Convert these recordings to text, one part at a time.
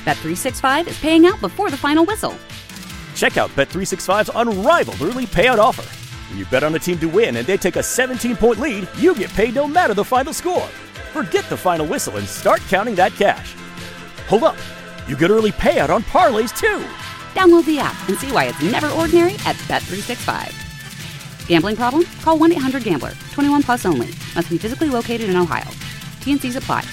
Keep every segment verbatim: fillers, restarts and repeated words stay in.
Bet three sixty-five is paying out before the final whistle. Check out Bet three sixty-five's unrivaled early payout offer. When you bet on a team to win and they take a seventeen-point lead, you get paid no matter the final score. Forget the final whistle and start counting that cash. Hold up. You get early payout on parlays, too. Download the app and see why it's never ordinary at Bet three sixty-five. Gambling problem? Call one eight hundred gambler. twenty-one plus only. Must be physically located in Ohio. T N Cs apply.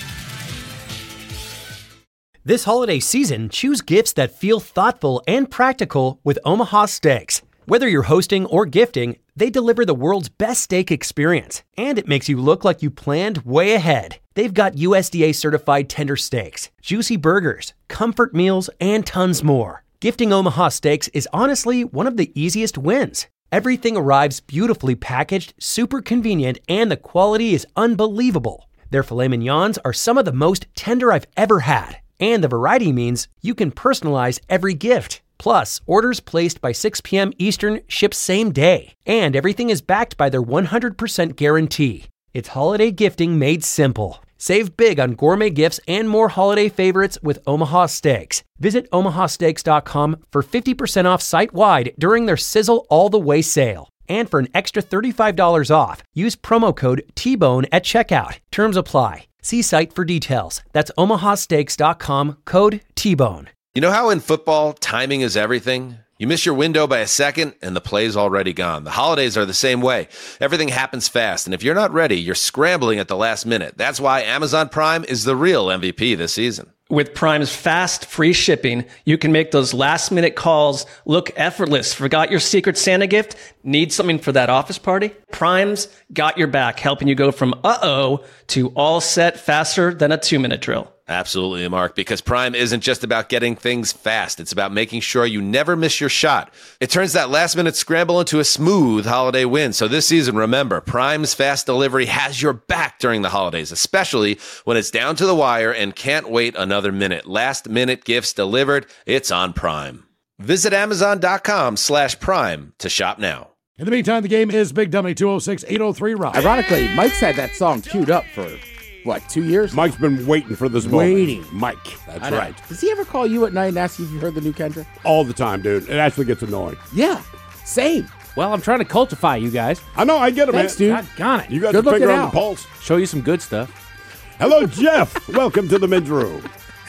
This holiday season, choose gifts that feel thoughtful and practical with Omaha Steaks. Whether you're hosting or gifting, they deliver the world's best steak experience, and it makes you look like you planned way ahead. They've got U S D A-certified tender steaks, juicy burgers, comfort meals, and tons more. Gifting Omaha Steaks is honestly one of the easiest wins. Everything arrives beautifully packaged, super convenient, and the quality is unbelievable. Their filet mignons are some of the most tender I've ever had. And the variety means you can personalize every gift. Plus, orders placed by six p.m. Eastern ship same day. And everything is backed by their one hundred percent guarantee. It's holiday gifting made simple. Save big on gourmet gifts and more holiday favorites with Omaha Steaks. Visit omaha steaks dot com for fifty percent off site-wide during their Sizzle All the Way sale. And for an extra thirty-five dollars off, use promo code T bone at checkout. Terms apply. See site for details. That's omaha steaks dot com, code T bone. You know how in football, timing is everything? You miss your window by a second, and the play's already gone. The holidays are the same way. Everything happens fast, and if you're not ready, you're scrambling at the last minute. That's why Amazon Prime is the real M V P this season. With Prime's fast, free shipping, you can make those last-minute calls look effortless. Forgot your Secret Santa gift? Need something for that office party? Prime's got your back, helping you go from uh-oh to all set faster than a two-minute drill. Absolutely, Mark, because Prime isn't just about getting things fast. It's about making sure you never miss your shot. It turns that last-minute scramble into a smooth holiday win. So this season, remember, Prime's fast delivery has your back during the holidays, especially when it's down to the wire and can't wait another minute. Last-minute gifts delivered, it's on Prime. Visit amazon.com slash prime to shop now. In the meantime, the game is Big Dummy two oh six, eight oh three Rock. Ironically, Mike's had that song queued up for... What, two years? Mike's been waiting for this moment. Waiting. Mike, that's right. Does he ever call you at night and ask you if you heard the new Kendrick? All the time, dude. It actually gets annoying. Yeah, same. Well, I'm trying to cultify you guys. I know, I get it, Thanks, man. dude. Got it. You got Good your finger looking on out. the pulse. Show you some good stuff. Hello, Jeff. Welcome to the men's room.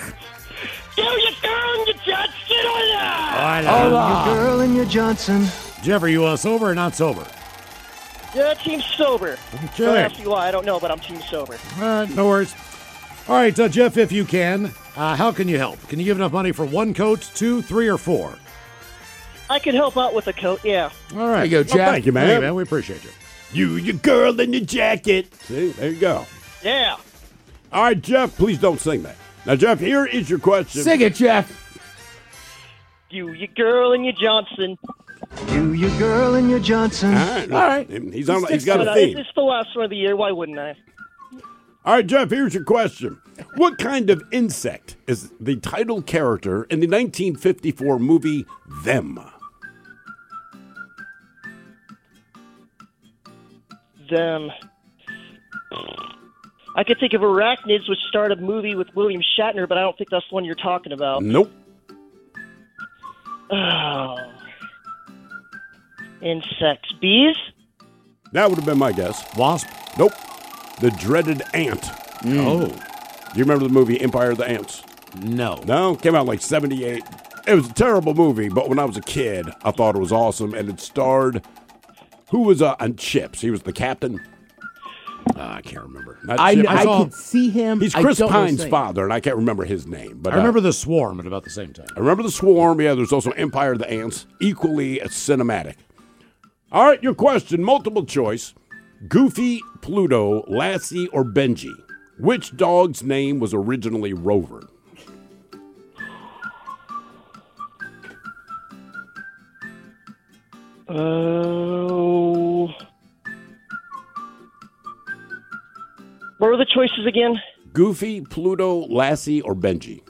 Do your girl and your Johnson on that! I love Your girl and your Johnson. Jeff, are you uh, sober or not sober? Yeah, team sober. Okay. Don't ask me why, I don't know, but I'm team sober. All right, no worries. All right, uh, Jeff, if you can, uh, how can you help? Can you give enough money for one coat, two, three, or four? I can help out with a coat, yeah. All right. There you go, Jeff. Well, thank you, man. Thank you, man. We appreciate you. You, your girl in your jacket. See, there you go. Yeah. All right, Jeff, please don't sing that. Now, Jeff, here is your question. Sing it, Jeff. You, your girl and your Johnson. You, your girl and your Johnson. All right. All right. He's, on, he's got But, a uh, theme. it's the last one of the year, why wouldn't I? All right, Jeff, here's your question. What kind of insect is the title character in the nineteen fifty-four movie Them? Them. I could think of arachnids, which starred a movie with William Shatner, but I don't think that's the one you're talking about. Nope. Oh. Insects. Bees? That would have been my guess. Wasp. Nope. The dreaded ant. Oh. Do you remember the movie Empire of the Ants? No. No? Came out like seventy-eight. It was a terrible movie, but when I was a kid, I thought it was awesome, and it starred... Who was uh, on Chips? He was the captain? Uh, I can't remember. Not I, Chip- I, saw- could see him. He's I Chris don't know his Pine's name. father, and I can't remember his name. But I remember uh, The Swarm at about the same time. I remember The Swarm. Yeah, there's also Empire of the Ants. Equally cinematic. All right, your question, multiple choice. Goofy, Pluto, Lassie, or Benji? Which dog's name was originally Rover? Oh. What were the choices again? Goofy, Pluto, Lassie, or Benji?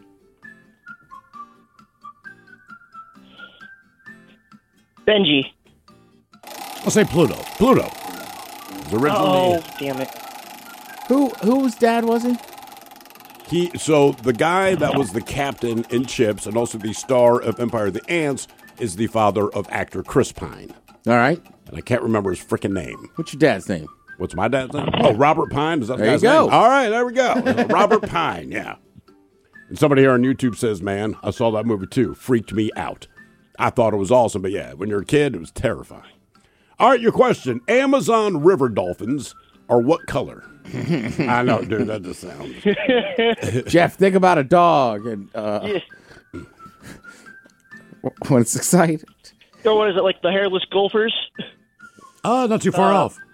Benji. I'll say Pluto. Pluto. It was originally Oh, damn it. Who whose dad was he? He so the guy that was the captain in Chips and also the star of Empire of the Ants is the father of actor Chris Pine. All right. And I can't remember his freaking name. What's your dad's name? What's my dad's name? Oh, Robert Pine. Is that the There you guy's go. name? All right, there we go. Robert Pine, yeah. And somebody here on YouTube says, man, I saw that movie too. Freaked me out. I thought it was awesome, but yeah, when you're a kid, it was terrifying. All right, your question. Amazon river dolphins are what color? I know, dude, that just sounds... Jeff, think about a dog and uh, Yeah. when it's excited. So what is it, like the hairless golfers? Oh, not too far Uh, off.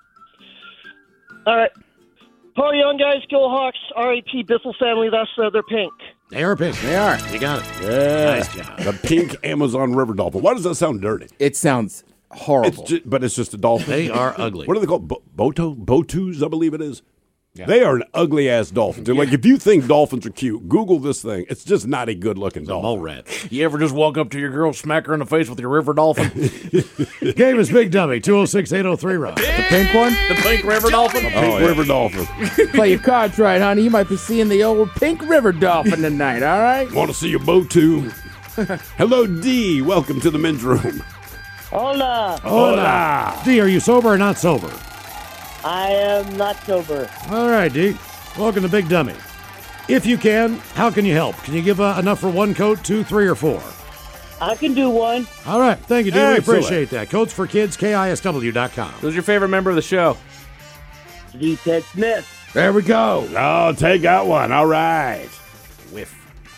All right. Party on, guys. Go Hawks. R A P Bissell family. That's uh, they're pink. They are pink. They are. You got it. Yeah. Nice job. The pink Amazon river dolphin. Why does that sound dirty? It sounds horrible. It's just, but it's just a dolphin. They are ugly. What are they called? Bo- Boto? Botus, I believe it is. Yeah. They are an ugly-ass dolphin. Yeah. Like, if you think dolphins are cute, Google this thing. It's just not a good-looking dolphin. Mole rat. You ever just walk up to your girl, smack her in the face with your river dolphin? Game is Big Dummy, two oh six, eight oh three, Rob. The pink one? The pink river dolphin? A pink oh, yeah. river dolphin. Play your cards right, honey. You might be seeing the old pink river dolphin tonight, all right? Want to see your Botu? Hello, D. Welcome to the men's room. Hola. Hola. D, are you sober or not sober? I am not sober. All right, D. Welcome to Big Dummy. If you can, how can you help? Can you give uh, enough for one coat, two, three, or four? I can do one. All right. Thank you, D. We Excellent. appreciate that. Coats for Kids, K I S W dot com. Who's your favorite member of the show? D. Ted Smith. There we go. Oh, take out one. All right. Whiff.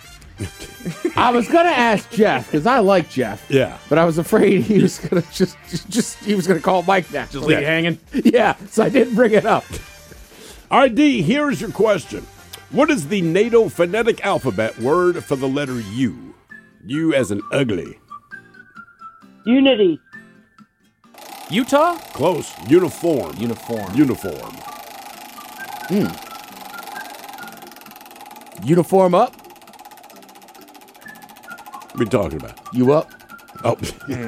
I was gonna ask Jeff because I like Jeff. Yeah, but I was afraid he was gonna just, just, just he was gonna call Mike next. Just leave you hanging. Yeah, so I didn't bring it up. All right, D. Here's your question. What is the NATO phonetic alphabet word for the letter U? U as in ugly. Unity. Utah? Close. Uniform. Uniform. Uniform. Hmm. Uniform up. What are we talking about? You up? Oh.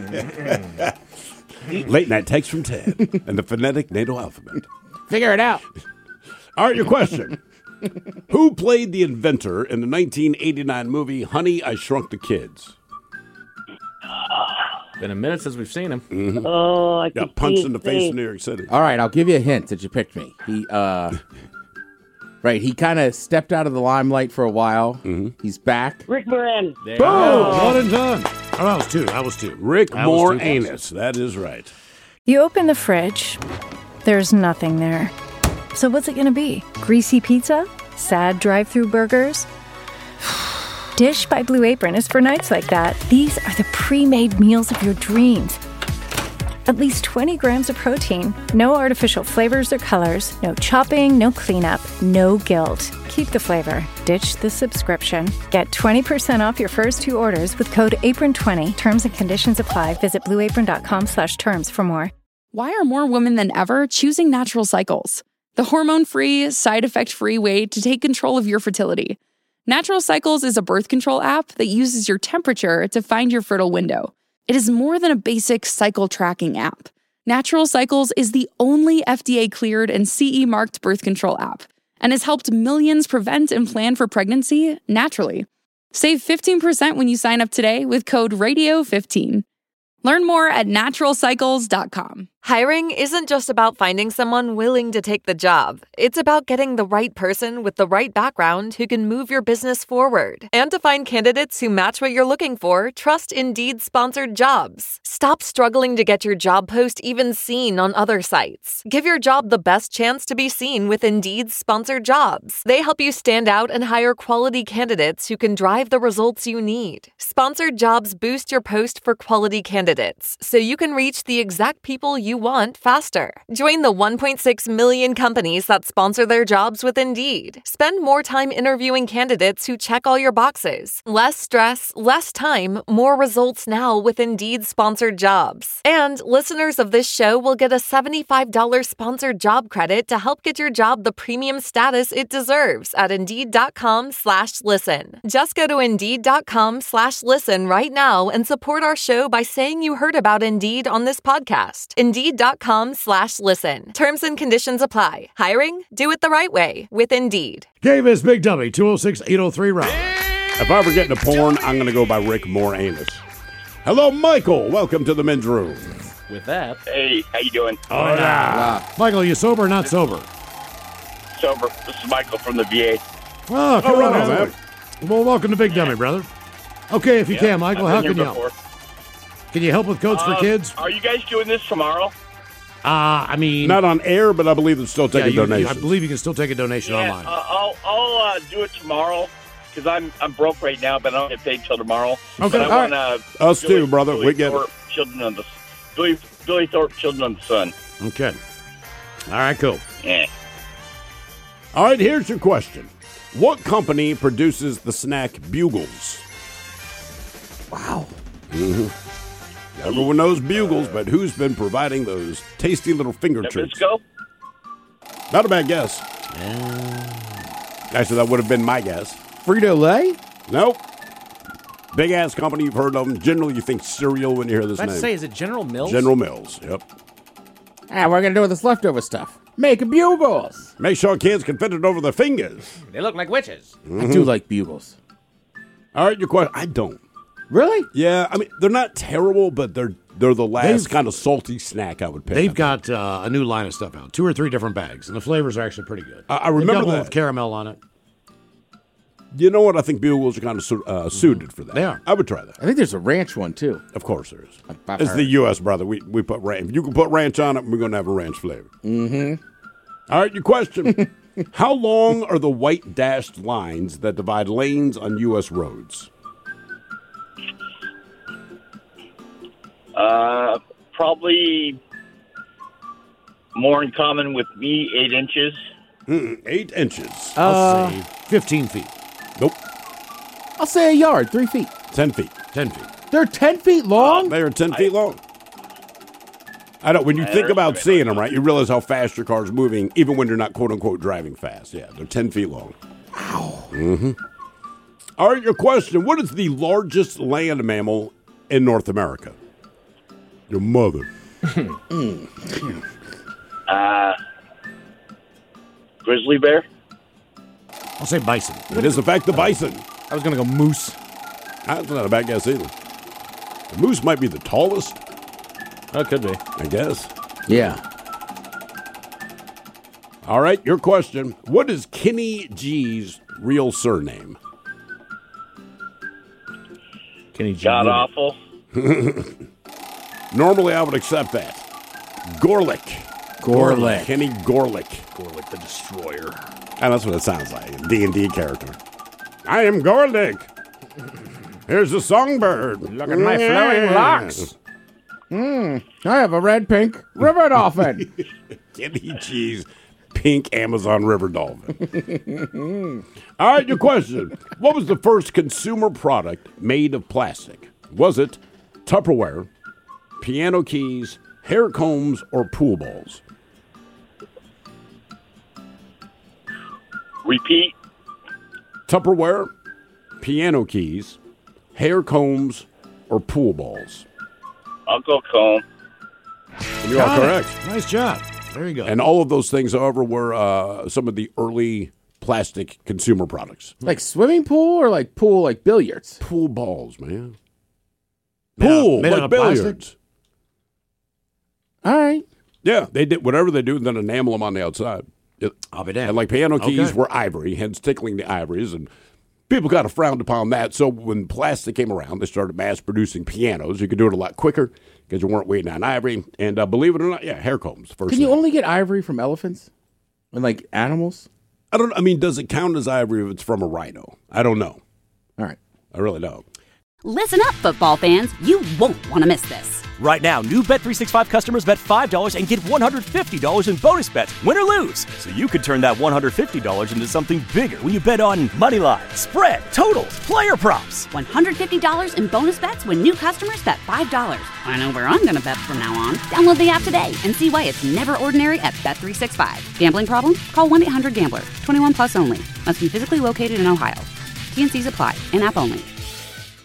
Late night text from Ted and the phonetic NATO alphabet. Figure it out. All right, your question. Who played the inventor in the nineteen eighty-nine movie Honey, I Shrunk the Kids? Been a minute since we've seen him. Mm-hmm. Oh, I got punched in the face in New York City. All right, I'll give you a hint that you picked me. He, uh, right, he kind of stepped out of the limelight for a while. Mm-hmm. He's back. Rick Moran. Boom! One and done. Oh, I was two. I was two. Rick I was two. Moranis. That is right. You open the fridge. There's nothing there. So what's it going to be? Greasy pizza? Sad drive-through burgers? Dish by Blue Apron is for nights like that. These are the pre-made meals of your dreams. At least twenty grams of protein, no artificial flavors or colors, no chopping, no cleanup, no guilt. Keep the flavor. Ditch the subscription. Get twenty percent off your first two orders with code apron twenty. Terms and conditions apply. Visit blueapron.com slash terms for more. Why are more women than ever choosing Natural Cycles? The hormone-free, side-effect-free way to take control of your fertility. Natural Cycles is a birth control app that uses your temperature to find your fertile window. It is more than a basic cycle tracking app. Natural Cycles is the only F D A-cleared and C E-marked birth control app and has helped millions prevent and plan for pregnancy naturally. Save fifteen percent when you sign up today with code radio fifteen. Learn more at natural cycles dot com. Hiring isn't just about finding someone willing to take the job. It's about getting the right person with the right background who can move your business forward. And to find candidates who match what you're looking for, trust Indeed-sponsored jobs. Stop struggling to get your job post even seen on other sites. Give your job the best chance to be seen with Indeed-sponsored jobs. They help you stand out and hire quality candidates who can drive the results you need. Sponsored jobs boost your post for quality candidates, so you can reach the exact people you want faster. Join the one point six million companies that sponsor their jobs with Indeed. Spend more time interviewing candidates who check all your boxes. Less stress, less time, more results now with Indeed-sponsored jobs. And listeners of this show will get a seventy-five dollars sponsored job credit to help get your job the premium status it deserves at Indeed.com slash listen. Just go to Indeed.com slash listen right now and support our show by saying you heard about Indeed on this podcast. Indeed Indeed.com slash listen. Terms and conditions apply. Hiring? Do it the right way with Indeed. Davis, Big Dummy, two oh six, eight oh three, Rob. If I ever get into porn, I'm going to go by Rick Moranis. Hello, Michael. Welcome to the men's room. With that. Hey, how you doing? Oh, yeah. Michael, you sober or not sober? Sober. This is Michael from the V A. Oh, come Oh, on, right on, man. Well, welcome to Big Dummy, brother. Okay, if you Yeah, can, Michael, I've how been can you here help? before. Can you help with coats Uh, for kids? Are you guys doing this tomorrow? Uh, I mean... Not on air, but I believe it's still yeah, taking you- donations. I believe you can still take a donation Yeah, online. uh, I'll I'll uh, do it tomorrow because I'm I'm broke right now, but I don't get paid till tomorrow. Okay, But I all want uh, Us too, brother. Billy We get it. Thorpe, Children of the Billy, Billy Thorpe, Children of the Sun. Okay. All right, cool. Yeah. All right, here's your question. What company produces the snack Bugles? Wow. Mm-hmm. Everyone knows Bugles, but who's been providing those tasty little finger treats? Nabisco? Not a bad guess. Actually, that would have been my guess. Frito-Lay? Nope. Big ass company you've heard of them. Generally, you think cereal when you hear this Let's name. say, is it General Mills? General Mills. Yep. Ah, what are we going to do with this leftover stuff? Make Bugles. Make sure kids can fit it over their fingers. They look like witches. I do like Bugles. All right, your question. I don't. Really? Yeah, I mean they're not terrible, but they're they're the last They've- kind of salty snack I would pick. They've got uh, a new line of stuff out, two or three different bags, and the flavors are actually pretty good. I, I remember They've got one that. with caramel on it. You know what? I think Bugles are kind of su- uh, suited for that. They are. I would try that. I think there's a ranch one, too. Of course there is. I've It's heard. the U S, brother. We we put ranch. If you can put ranch on it, we're going to have a ranch flavor. Mm-hmm. All right, your question. How long are the white dashed lines that divide lanes on U S roads? Uh, probably more in common with me, eight inches. Mm-mm, eight inches. I'll Uh, say fifteen feet. Nope. I'll say a yard, three feet. Ten feet. Ten feet. They're ten feet long? They are ten feet long. I know. When you I think about underestimate seeing them, right, you realize how fast your car's moving, even when you're not quote unquote driving fast. Yeah, they're ten feet long. Wow. Mm-hmm. All right, your question. What is the largest land mammal in North America? Your mother. Uh, grizzly bear. I'll say bison. It is, in fact, the bison. I was going to go moose. That's not a bad guess either. The moose might be the tallest, Oh, it could be. I guess. Yeah. All right, your question. What is Kenny G's real surname? Kenny G. God awful. Normally, I would accept that. Gorlick. Gorlick. Kenny Gorlick. Gorlick the Destroyer. And that's what it sounds like, a D and D character. I am Gorlick. Here's a songbird. Look at my flowing locks. Hmm. I have a red pink river dolphin. Kenny G's pink Amazon River dolphin. All right, your question. What was the first consumer product made of plastic? Was it Tupperware, piano keys, hair combs, or pool balls? Repeat. Tupperware, piano keys, hair combs, or pool balls? Uncle Comb. And you are Got it. correct. Nice job. There you go. And all of those things, however, were uh, some of the early plastic consumer products. Like swimming pool or like pool like billiards? Pool balls, man. Made out- Pool, made out like of plastic? billiards. All right. Yeah, they did whatever they do, and then enamel them on the outside. It- I'll be damned. and like piano keys Okay. were ivory, hence tickling the ivories, and people kind of frowned upon that. So when plastic came around, they started mass producing pianos. You could do it a lot quicker because you weren't waiting on ivory. And uh, believe it or not, yeah, hair combs first. Can you thing. only get ivory from elephants? And like animals? I don't. I mean, does it count as ivory if it's from a rhino? I don't know. All right. I really don't. Listen up, football fans. You won't want to miss this. Right now, new Bet three sixty-five customers bet five dollars and get one hundred fifty dollars in bonus bets, win or lose. So you could turn that one hundred fifty dollars into something bigger when you bet on money line, spread, totals, player props. one hundred fifty dollars in bonus bets when new customers bet five dollars. I know where I'm going to bet from now on. Download the app today and see why it's never ordinary at Bet three sixty-five. Gambling problem? Call one eight hundred gambler. twenty-one plus only. Must be physically located in Ohio. T N Cs apply. In-app only.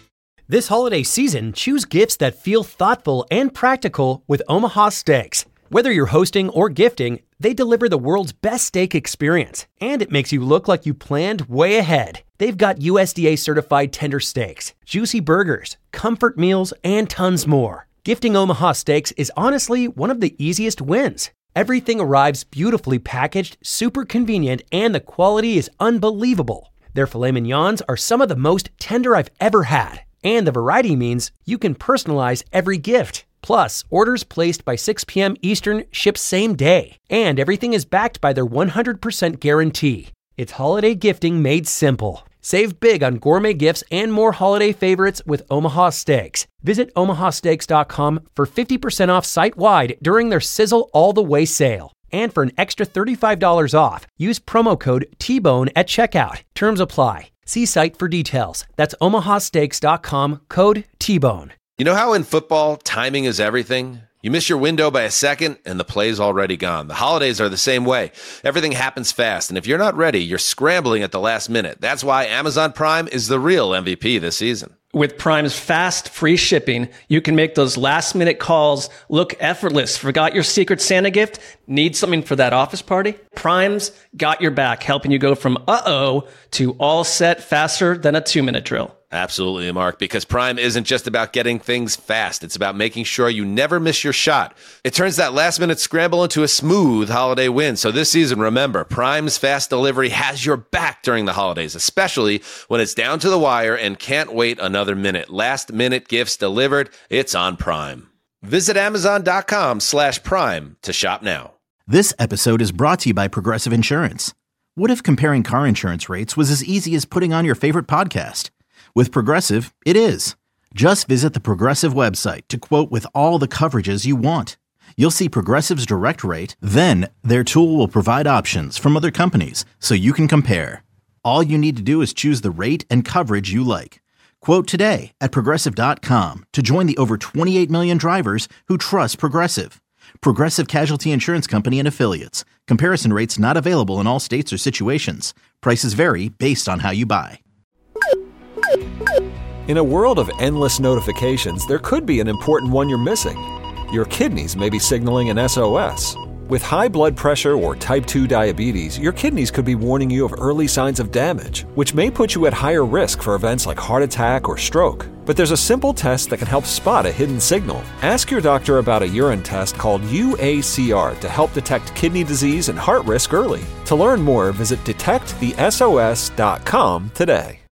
This holiday season, choose gifts that feel thoughtful and practical with Omaha Steaks. Whether you're hosting or gifting, they deliver the world's best steak experience, and it makes you look like you planned way ahead. They've got U S D A-certified tender steaks, juicy burgers, comfort meals, and tons more. Gifting Omaha Steaks is honestly one of the easiest wins. Everything arrives beautifully packaged, super convenient, and the quality is unbelievable. Their filet mignons are some of the most tender I've ever had, and the variety means you can personalize every gift. Plus, orders placed by six p.m. Eastern ship same day, and everything is backed by their one hundred percent guarantee. It's holiday gifting made simple. Save big on gourmet gifts and more holiday favorites with Omaha Steaks. Visit omaha steaks dot com for fifty percent off site-wide during their Sizzle All the Way sale. And for an extra thirty-five dollars off, use promo code T Bone at checkout. Terms apply. See site for details. That's omaha steaks dot com, code T Bone. You know how in football, timing is everything? You miss your window by a second, and the play's already gone. The holidays are the same way. Everything happens fast, and if you're not ready, you're scrambling at the last minute. That's why Amazon Prime is the real M V P this season. With Prime's fast, free shipping, you can make those last-minute calls look effortless. Forgot your Secret Santa gift? Need something for that office party? Prime's got your back, helping you go from uh-oh to all set faster than a two-minute drill. Absolutely, Mark, because Prime isn't just about getting things fast. It's about making sure you never miss your shot. It turns that last-minute scramble into a smooth holiday win. So this season, remember, Prime's fast delivery has your back during the holidays, especially when it's down to the wire and can't wait another minute. Last-minute gifts delivered, it's on Prime. Visit amazon.com slash prime to shop now. This episode is brought to you by Progressive Insurance. What if comparing car insurance rates was as easy as putting on your favorite podcast? With Progressive, it is. Just visit the Progressive website to quote with all the coverages you want. You'll see Progressive's direct rate, then their tool will provide options from other companies so you can compare. All you need to do is choose the rate and coverage you like. Quote today at progressive dot com to join the over twenty-eight million drivers who trust Progressive. Progressive Casualty Insurance Company and Affiliates. Comparison rates not available in all states or situations. Prices vary based on how you buy. In a world of endless notifications, there could be an important one you're missing. Your kidneys may be signaling an S O S. With high blood pressure or type two diabetes, your kidneys could be warning you of early signs of damage, which may put you at higher risk for events like heart attack or stroke. But there's a simple test that can help spot a hidden signal. Ask your doctor about a urine test called U A C R to help detect kidney disease and heart risk early. To learn more, visit detect the S O S dot com today.